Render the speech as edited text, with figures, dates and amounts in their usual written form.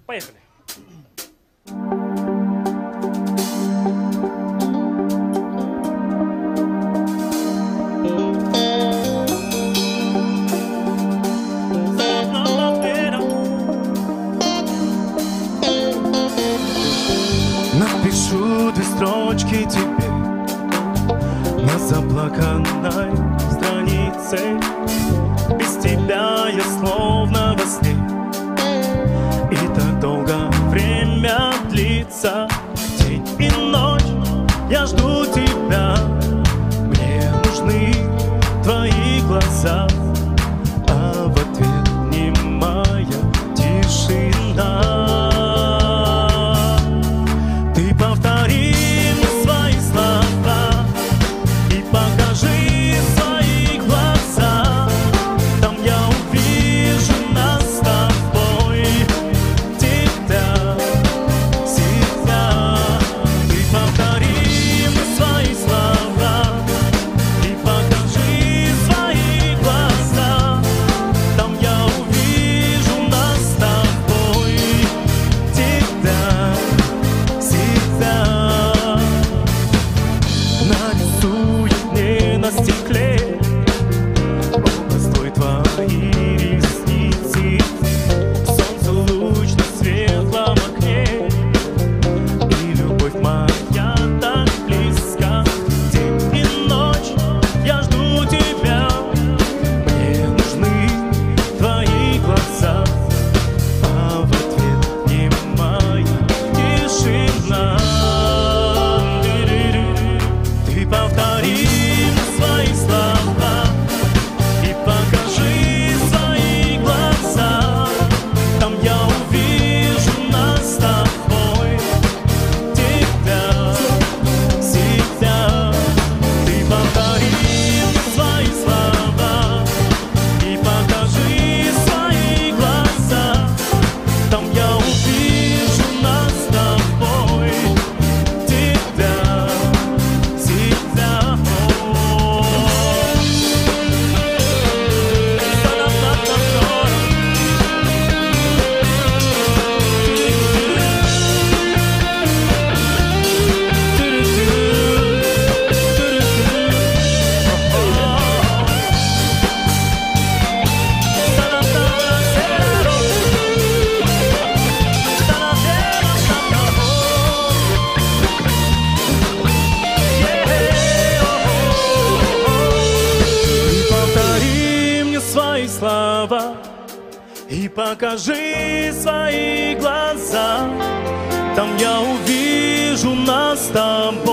Поехали. Напишу 2 строчки тебе на заплаканной странице. Без тебя я словно во сне, и так долго время длится. День и ночь я жду тебя. Мне нужны твои глаза, а в ответ немая тишина. Ты повтори мне свои слова и покажи свои глаза. Там я увижу нас с тобой, тебя, себя. Ты повтори мне свои слова и покажи свои глаза. Там я увижу нас с тобой, тебя, себя. Нарисует мне на стекле образ твой, твои ресницы. Солнце луч на светлом окне, и любовь моя так близко. День и ночь я жду тебя. Мне нужны твои глаза, а в ответ немая тишина. Ты повтори мне свои слова и покажи свои глаза. Там я увижу нас с тобой, тебя, себя. Ты повтори мне свои слова и покажи свои глаза. Там я увижу нас с тобой, тебя, себя. Ты повтори мне свои слова и покажи свои глаза. Там я увижу нас с тобой.